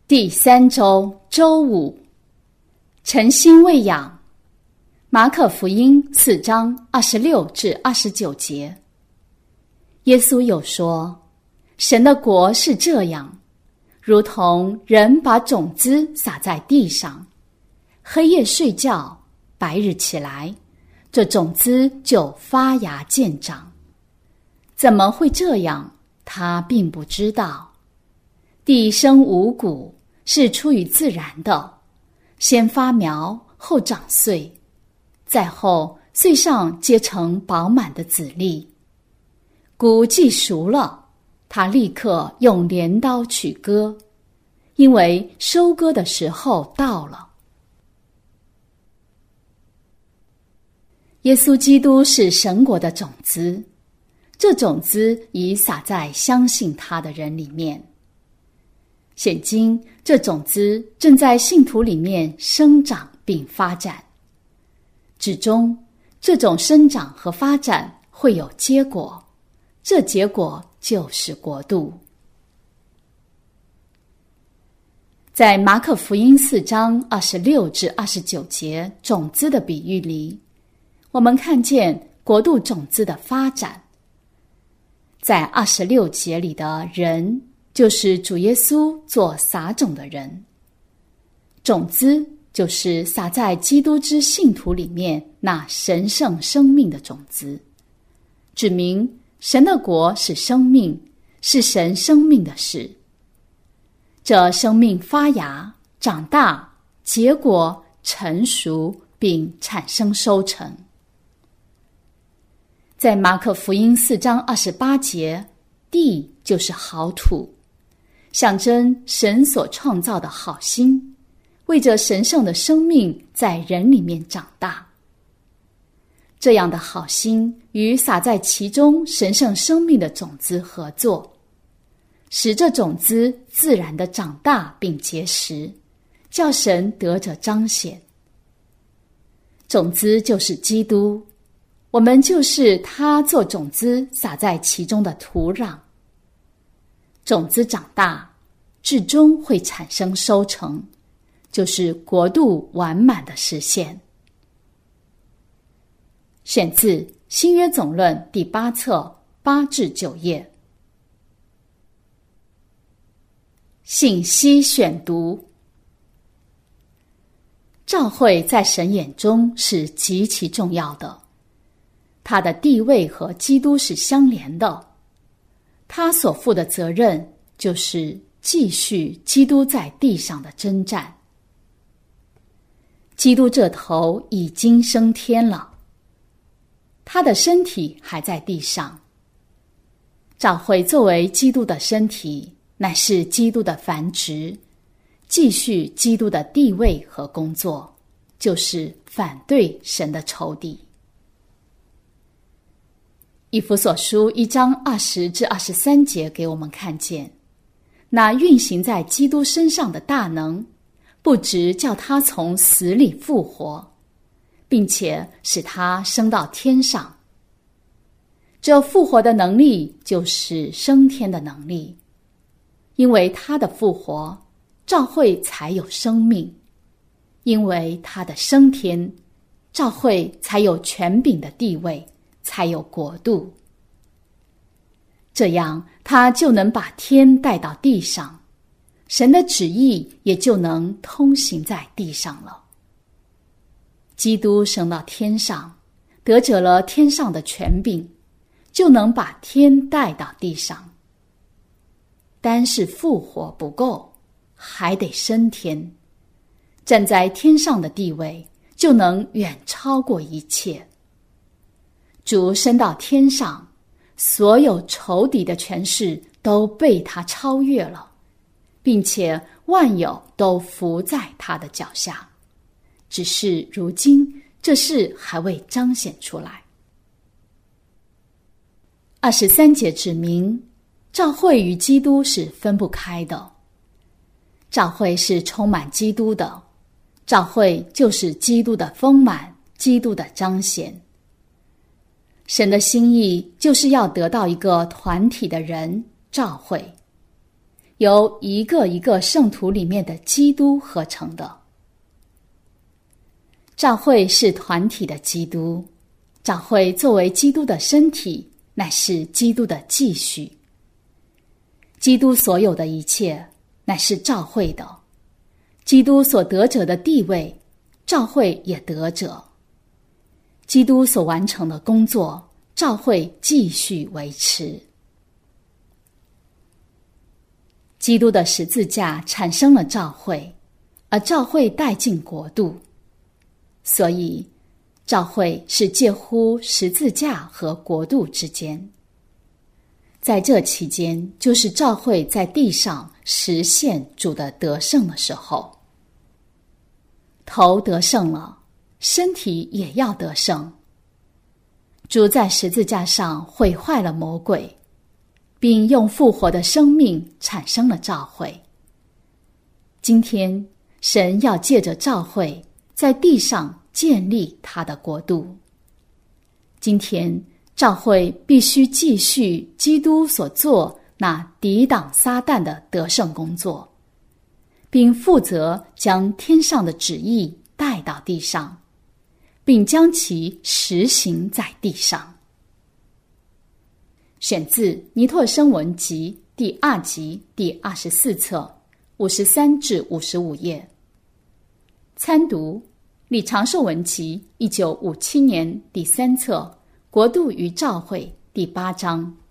第3周周五，晨星喂养。马可福音4章26至29节。耶稣又说，神的国是这样，如同人把种子撒在地上，黑夜睡觉，白日起来，这种子就发芽见长。怎么会这样？他并不知道。地生五谷，是出于自然的，先发苗，后长穗，再后穗上结成饱满的籽粒。谷既熟了，他立刻用镰刀去割，因为收割的时候到了。耶稣基督是神国的种子，这种子已撒在相信他的人里面。现今这种子正在信徒里面生长并发展，至终这种生长和发展会有结果，这结果就是国度。在马可福音4章26至29节种子的比喻里，我们看见国度种子的发展。在26节里的人，就是主耶稣做撒种的人，种子就是撒在基督之信徒里面那神圣生命的种子，指明神的国是生命，是神生命的事。这生命发芽、长大、结果、成熟，并产生收成。在马可福音4章28节，地就是好土，象征神所创造的好心，为着神圣的生命在人里面长大。这样的好心与撒在其中神圣生命的种子合作，使这种子自然的长大并结实，叫神得着彰显。种子就是基督，我们就是他做种子撒在其中的土壤。种子长大，至终会产生收成，就是国度完满的实现。选自新约总论第8册8至9页。信息选读。教会在神眼中是极其重要的，他的地位和基督是相连的，他所负的责任就是继续基督在地上的征战。基督这头已经升天了，他的身体还在地上。教会作为基督的身体，乃是基督的繁殖，继续基督的地位和工作，就是反对神的仇敌。以弗所书1章20至23节给我们看见，那运行在基督身上的大能，不只叫他从死里复活，并且使他升到天上。这复活的能力就是升天的能力，因为他的复活，教会才有生命；因为他的升天，教会才有权柄的地位，才有国度。这样他就能把天带到地上，神的旨意也就能通行在地上了。基督升到天上，得着了天上的权柄，就能把天带到地上。单是复活不够，还得升天，站在天上的地位就能远超过一切。主升到天上，所有仇敌的权势都被他超越了，并且万有都伏在他的脚下。只是如今这事还未彰显出来。23节指明，教会与基督是分不开的。教会是充满基督的，教会就是基督的丰满，基督的彰显。神的心意就是要得到一个团体的人，教会。 由一个一个圣徒里面的基督合成的。教会是团体的基督，教会作为基督的身体，乃是基督的继续。基督所有的一切，乃是教会的。基督所得者的地位，教会也得者。基督所完成的工作，教会继续维持。基督的十字架产生了教会，而教会带进国度。所以，教会是介乎十字架和国度之间。在这期间，就是教会在地上实现主的得胜的时候。头得胜了，身体也要得胜。主在十字架上毁坏了魔鬼，并用复活的生命产生了教会。今天，神要借着教会在地上建立他的国度。今天，教会必须继续基督所做那抵挡撒旦的得胜工作，并负责将天上的旨意带到地上，并将其实行在地上。选自尼拓生文集第2集第24册53至55页。参读李长寿文集1957年第3册国度与教会第8章。